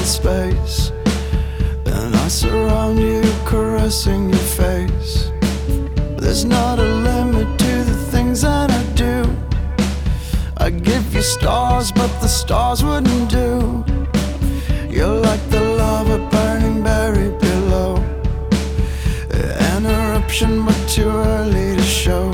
space, and I surround you, caressing your face. There's not a limit to the things that I do. I'd give you stars, but the stars wouldn't do. You're like the lava burning buried below, an eruption but too early to show.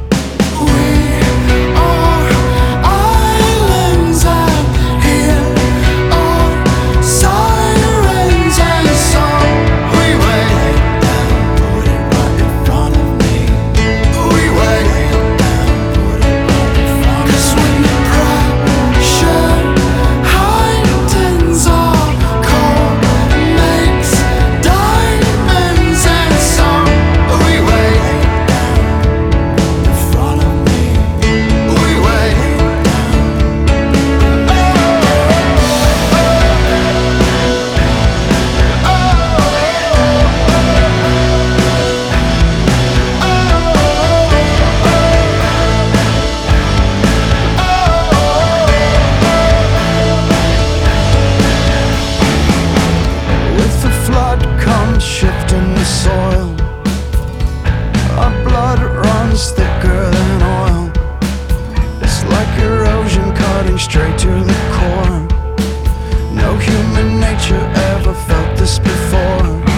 Shifting the soil, our blood runs thicker than oil. It's like erosion cutting straight to the core. No human nature ever felt this before.